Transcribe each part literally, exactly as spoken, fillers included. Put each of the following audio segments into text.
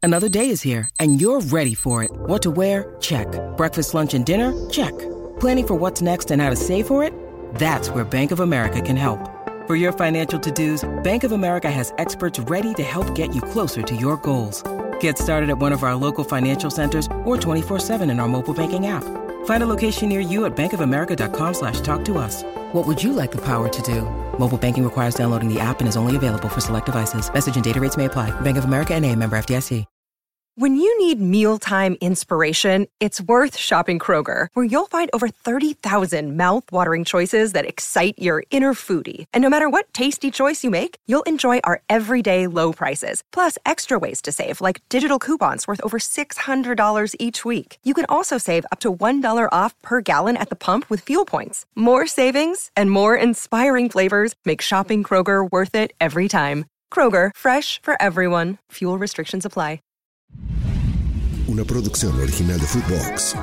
Another day is here, and you're ready for it. What to wear? Check. Breakfast, lunch, and dinner? Check. Planning for what's next and how to save for it? That's where Bank of America can help. For your financial to-dos, Bank of America has experts ready to help get you closer to your goals. Get started at one of our local financial centers or twenty-four seven in our mobile banking app. Find a location near you at bankofamerica.com slash talk to us. What would you like the power to do? Mobile banking requires downloading the app and is only available for select devices. Message and data rates may apply. Bank of America N A, member F D I C. When you need mealtime inspiration, it's worth shopping Kroger, where you'll find over thirty thousand mouth-watering choices that excite your inner foodie. And no matter what tasty choice you make, you'll enjoy our everyday low prices, plus extra ways to save, like digital coupons worth over six hundred dollars each week. You can also save up to one dollar off per gallon at the pump with fuel points. More savings and more inspiring flavors make shopping Kroger worth it every time. Kroger, fresh for everyone. Fuel restrictions apply. Una producción original de Footbox.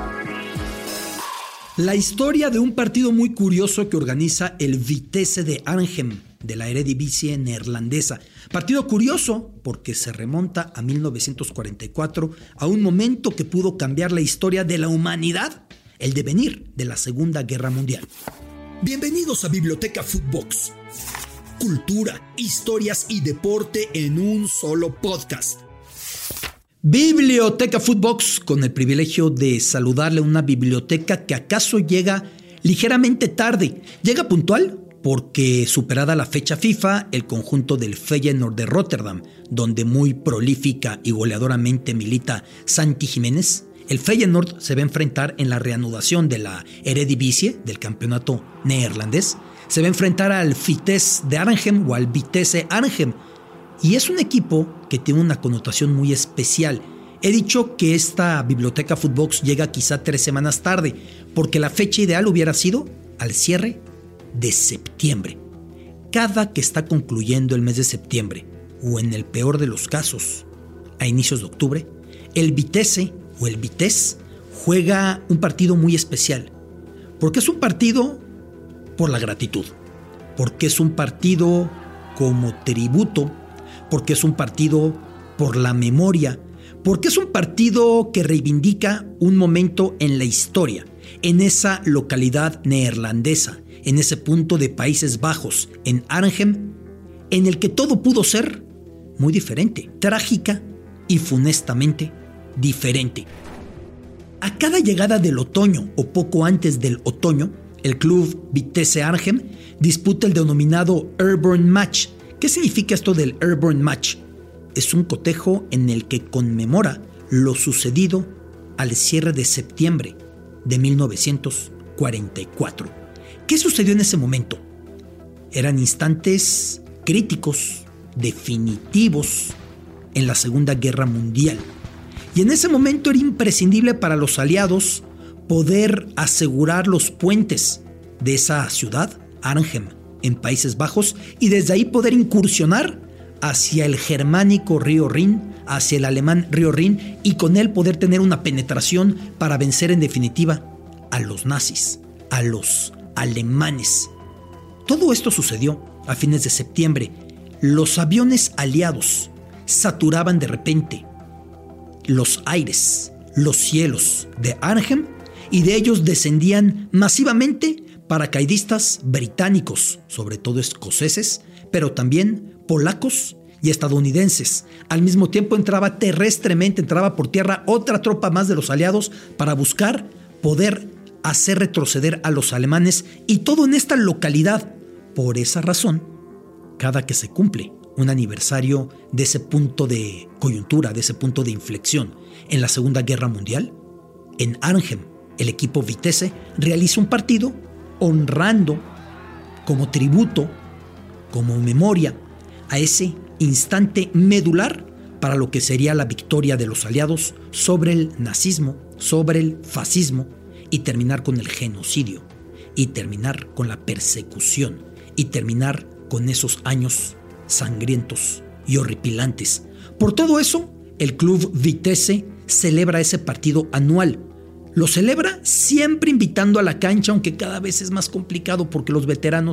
La historia de un partido muy curioso que organiza el Vitesse de Arnhem de la Eredivisie neerlandesa. Partido curioso porque se remonta a mil novecientos cuarenta y cuatro, a un momento que pudo cambiar la historia de la humanidad, el devenir de la Segunda Guerra Mundial. Bienvenidos a Biblioteca Footbox. Cultura, historias y deporte en un solo podcast. Biblioteca Footbox, con el privilegio de saludarle a una biblioteca que acaso llega ligeramente tarde. Llega puntual porque, superada la fecha FIFA, el conjunto del Feyenoord de Rotterdam, donde muy prolífica y goleadoramente milita Santi Jiménez, el Feyenoord se va a enfrentar en la reanudación de la Eredivisie, del campeonato neerlandés. Se va a enfrentar al Vitesse de Arnhem o al Vitesse Arnhem. Y es un equipo que tiene una connotación muy especial. He dicho que esta Biblioteca Footbox llega quizá tres semanas tarde, porque la fecha ideal hubiera sido al cierre de septiembre. Cada que está concluyendo el mes de septiembre, o en el peor de los casos, a inicios de octubre, el Vitesse o el Vitesse juega un partido muy especial. Porque es un partido por la gratitud, porque es un partido como tributo, porque es un partido por la memoria, porque es un partido que reivindica un momento en la historia, en esa localidad neerlandesa, en ese punto de Países Bajos, en Arnhem, en el que todo pudo ser muy diferente, trágica y funestamente diferente. A cada llegada del otoño o poco antes del otoño, el club Vitesse Arnhem disputa el denominado Airborne Match. ¿Qué significa esto del Airborne Match? Es un cotejo en el que conmemora lo sucedido al cierre de septiembre de mil novecientos cuarenta y cuatro. ¿Qué sucedió en ese momento? Eran instantes críticos, definitivos en la Segunda Guerra Mundial. Y en ese momento era imprescindible para los aliados poder asegurar los puentes de esa ciudad, Arnhem, en Países Bajos, y desde ahí poder incursionar hacia el germánico río Rin, hacia el alemán río Rin, y con él poder tener una penetración para vencer en definitiva a los nazis, a los alemanes. Todo esto sucedió a fines de septiembre. Los aviones aliados saturaban de repente los aires, los cielos de Arnhem, y de ellos descendían masivamente paracaidistas británicos, sobre todo escoceses, pero también polacos y estadounidenses. Al mismo tiempo entraba terrestremente, entraba por tierra otra tropa más de los aliados para buscar poder hacer retroceder a los alemanes, y todo en esta localidad. Por esa razón, cada que se cumple un aniversario de ese punto de coyuntura, de ese punto de inflexión en la Segunda Guerra Mundial, en Arnhem, el equipo Vitesse realiza un partido honrando como tributo, como memoria, a ese instante medular para lo que sería la victoria de los aliados sobre el nazismo, sobre el fascismo, y terminar con el genocidio, y terminar con la persecución, y terminar con esos años sangrientos y horripilantes. Por todo eso, el club Vitesse celebra ese partido anual. Lo celebra siempre invitando a la cancha, aunque cada vez es más complicado porque los veteranos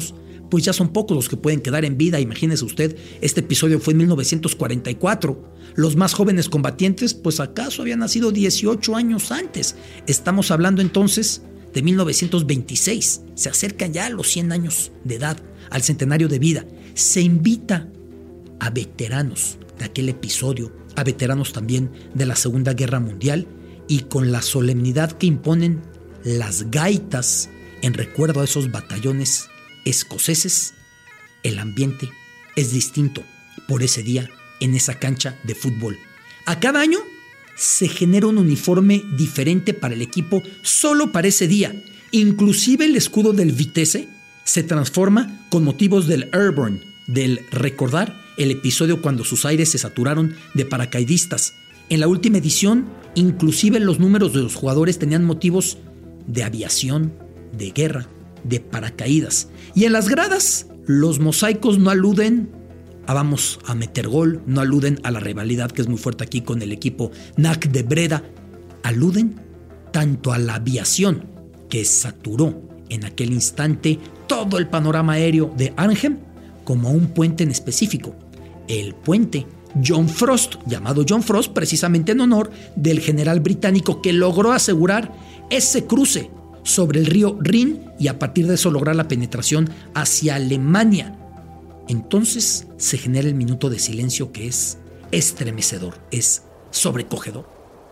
pues ya son pocos los que pueden quedar en vida. Imagínese usted, este episodio fue en mil novecientos cuarenta y cuatro. Los más jóvenes combatientes, pues acaso habían nacido dieciocho años antes. Estamos hablando entonces de mil novecientos veintiséis. Se acercan ya a los cien años de edad, al centenario de vida. Se invita a veteranos de aquel episodio, a veteranos también de la Segunda Guerra Mundial, y con la solemnidad que imponen las gaitas en recuerdo a esos batallones escoceses, el ambiente es distinto por ese día en esa cancha de fútbol. A cada año se genera un uniforme diferente para el equipo solo para ese día. Inclusive el escudo del Vitesse se transforma con motivos del Airborne, del recordar el episodio cuando sus aires se saturaron de paracaidistas. En la última edición, inclusive los números de los jugadores tenían motivos de aviación, de guerra, de paracaídas. Y en las gradas, los mosaicos no aluden a vamos a meter gol, no aluden a la rivalidad que es muy fuerte aquí con el equipo N A C de Breda. Aluden tanto a la aviación que saturó en aquel instante todo el panorama aéreo de Arnhem, como a un puente en específico, el puente John Frost, llamado John Frost precisamente en honor del general británico que logró asegurar ese cruce sobre el río Rin y a partir de eso lograr la penetración hacia Alemania. Entonces se genera el minuto de silencio que es estremecedor, es sobrecogedor.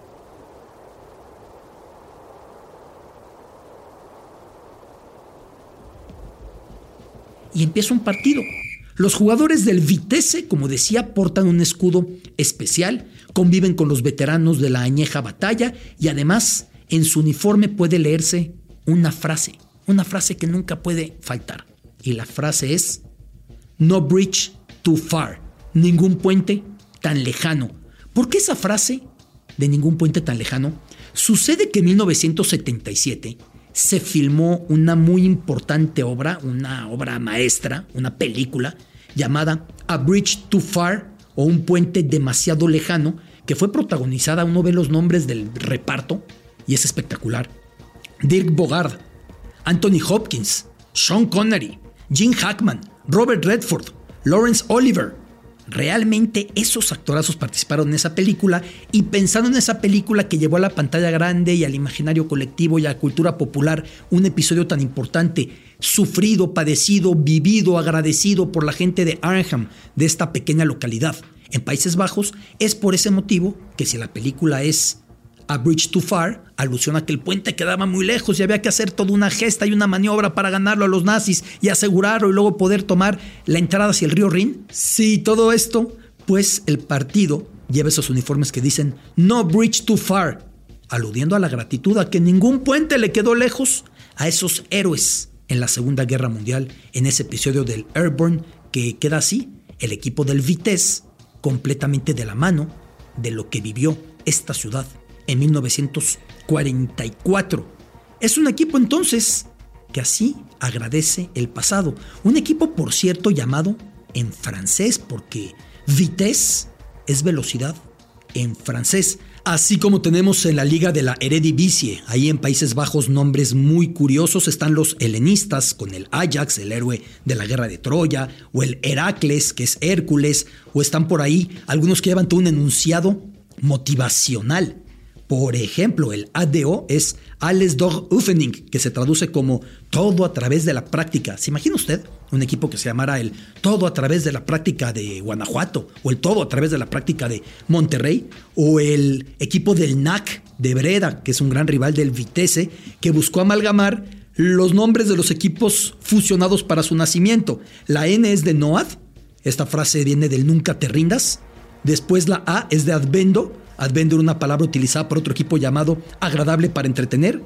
Y empieza un partido. Los jugadores del Vitesse, como decía, portan un escudo especial, conviven con los veteranos de la añeja batalla y además en su uniforme puede leerse una frase, una frase que nunca puede faltar. Y la frase es: no bridge too far, ningún puente tan lejano. ¿Por qué esa frase de ningún puente tan lejano? Sucede que en mil novecientos setenta y siete se filmó una muy importante obra, una obra maestra, una película llamada A Bridge Too Far o Un Puente Demasiado Lejano, que fue protagonizada, uno ve los nombres del reparto y es espectacular. Dirk Bogarde, Anthony Hopkins, Sean Connery, Gene Hackman, Robert Redford, Laurence Olivier. Realmente esos actorazos participaron en esa película y pensando en esa película que llevó a la pantalla grande y al imaginario colectivo y a la cultura popular un episodio tan importante, sufrido, padecido, vivido, agradecido por la gente de Arnhem, de esta pequeña localidad en Países Bajos, es por ese motivo que si la película es A Bridge Too Far, alusión a que el puente quedaba muy lejos y había que hacer toda una gesta y una maniobra para ganarlo a los nazis y asegurarlo y luego poder tomar la entrada hacia el río Rin. Sí, todo esto, pues el partido lleva esos uniformes que dicen No Bridge Too Far, aludiendo a la gratitud a que ningún puente le quedó lejos a esos héroes en la Segunda Guerra Mundial, en ese episodio del Airborne, que queda así, el equipo del Vitesse, completamente de la mano de lo que vivió esta ciudad en mil novecientos cuarenta y cuatro. Es un equipo entonces que así agradece el pasado. Un equipo, por cierto, llamado en francés, porque vitesse es velocidad en francés. Así como tenemos en la liga de la Eredivisie, ahí en Países Bajos, nombres muy curiosos. Están los helenistas con el Ajax, el héroe de la guerra de Troya, o el Heracles, que es Hércules, o están por ahí algunos que llevan todo un enunciado motivacional. Por ejemplo, el A D O es Alles durch Oefening, que se traduce como todo a través de la práctica. ¿Se imagina usted un equipo que se llamara el todo a través de la práctica de Guanajuato, o el todo a través de la práctica de Monterrey, o el equipo del N A C de Breda, que es un gran rival del Vitesse, que buscó amalgamar los nombres de los equipos fusionados para su nacimiento? La N es de Noad, esta frase viene del nunca te rindas. Después la A es de Advendo. Advendo era una palabra utilizada por otro equipo llamado agradable para entretener.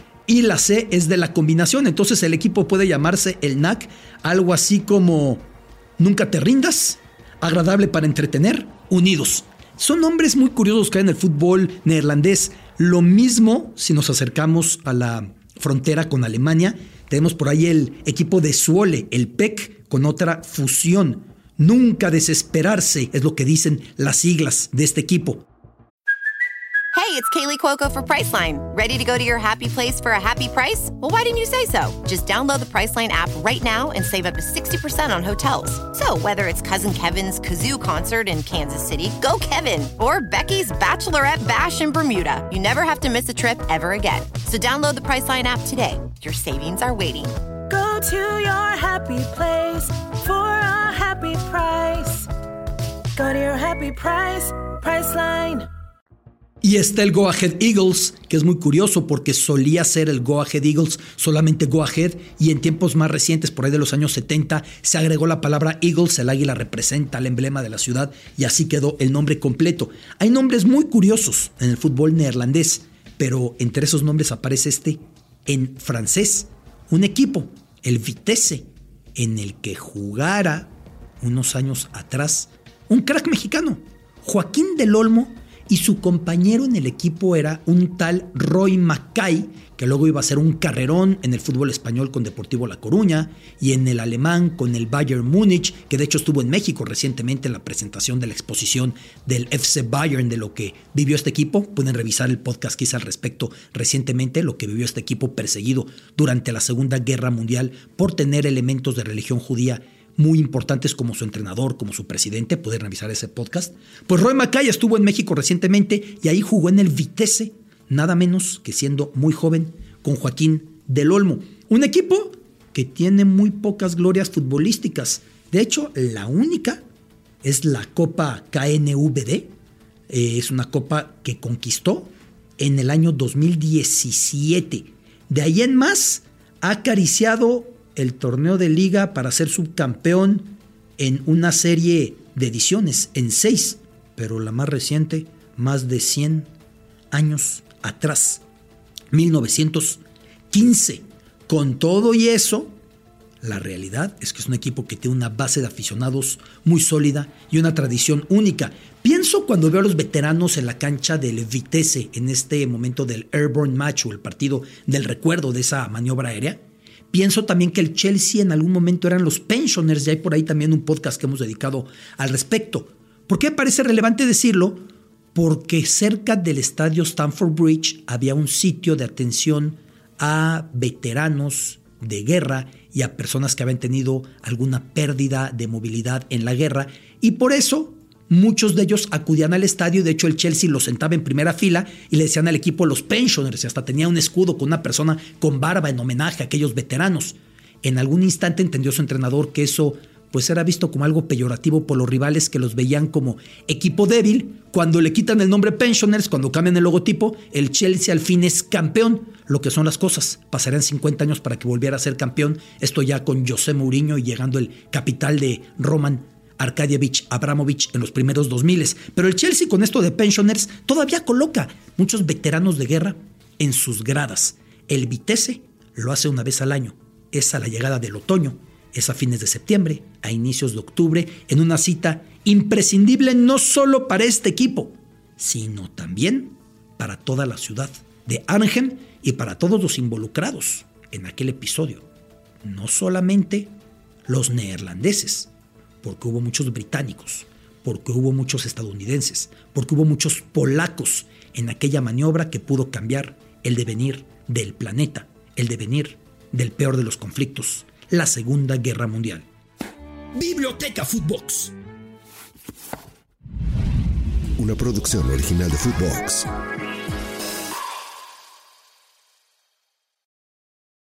Y la C es de la combinación. Entonces el equipo puede llamarse el N A C, algo así como nunca te rindas, agradable para entretener, unidos. Son nombres muy curiosos que hay en el fútbol neerlandés. Lo mismo si nos acercamos a la frontera con Alemania. Tenemos por ahí el equipo de Zwolle, el P E C, con otra fusión. Nunca desesperarse es lo que dicen las siglas de este equipo. Hey, it's Kaylee Cuoco for Priceline. Ready to go to your happy place for a happy price? Well, why didn't you say so? Just download the Priceline app right now and save up to sixty percent on hotels. So whether it's Cousin Kevin's Kazoo Concert in Kansas City, go Kevin, or Becky's Bachelorette Bash in Bermuda, you never have to miss a trip ever again. So download the Priceline app today. Your savings are waiting. Go to your happy place for a happy price. Go to your happy price, Priceline. Y está el Go Ahead Eagles, que es muy curioso porque solía ser el Go Ahead Eagles solamente Go Ahead, y en tiempos más recientes, por ahí de los años setenta, se agregó la palabra Eagles. El águila representa el emblema de la ciudad y así quedó el nombre completo. Hay nombres muy curiosos en el fútbol neerlandés, pero entre esos nombres aparece este en francés. Un equipo, el Vitesse, en el que jugara unos años atrás un crack mexicano, Joaquín del Olmo, y su compañero en el equipo era un tal Roy Mackay, que luego iba a ser un carrerón en el fútbol español con Deportivo La Coruña y en el alemán con el Bayern Múnich, que de hecho estuvo en México recientemente en la presentación de la exposición del F C Bayern de lo que vivió este equipo. Pueden revisar el podcast que hice al respecto recientemente, lo que vivió este equipo perseguido durante la Segunda Guerra Mundial por tener elementos de religión judía muy importantes como su entrenador, como su presidente. Pueden revisar ese podcast. Pues Roy Mackay estuvo en México recientemente y ahí jugó en el Vitesse, nada menos que siendo muy joven, con Joaquín del Olmo. Un equipo que tiene muy pocas glorias futbolísticas. De hecho, la única es la Copa K N V D. Eh, es una copa que conquistó en el año dos mil diecisiete. De ahí en más, ha acariciado el torneo de liga para ser subcampeón en una serie de ediciones, en seis, pero la más reciente, más de cien años atrás, mil novecientos quince. Con todo y eso, la realidad es que es un equipo que tiene una base de aficionados muy sólida y una tradición única. Pienso cuando veo a los veteranos en la cancha del Vitesse en este momento del Airborne Match, o el partido del recuerdo de esa maniobra aérea. Pienso también que el Chelsea en algún momento eran los Pensioners, y hay por ahí también un podcast que hemos dedicado al respecto. ¿Por qué me parece relevante decirlo? Porque cerca del estadio Stamford Bridge había un sitio de atención a veteranos de guerra y a personas que habían tenido alguna pérdida de movilidad en la guerra, y por eso muchos de ellos acudían al estadio. De hecho, el Chelsea los sentaba en primera fila y le decían al equipo los Pensioners, y hasta tenía un escudo con una persona con barba en homenaje a aquellos veteranos. En algún instante entendió su entrenador que eso pues era visto como algo peyorativo por los rivales, que los veían como equipo débil. Cuando le quitan el nombre Pensioners, cuando cambian el logotipo, el Chelsea al fin es campeón. Lo que son las cosas, pasarían cincuenta años para que volviera a ser campeón. Esto ya con José Mourinho y llegando el capital de Roman Arkadievich Abramovich en los primeros dos miles. Pero el Chelsea, con esto de Pensioners, todavía coloca muchos veteranos de guerra en sus gradas. El Vitesse lo hace una vez al año. Es a la llegada del otoño, es a fines de septiembre, a inicios de octubre, en una cita imprescindible no solo para este equipo, sino también para toda la ciudad de Arnhem y para todos los involucrados en aquel episodio. No solamente los neerlandeses, porque hubo muchos británicos, porque hubo muchos estadounidenses, porque hubo muchos polacos en aquella maniobra que pudo cambiar el devenir del planeta, el devenir del peor de los conflictos, la Segunda Guerra Mundial. Biblioteca Footbox. Una producción original de Footbox.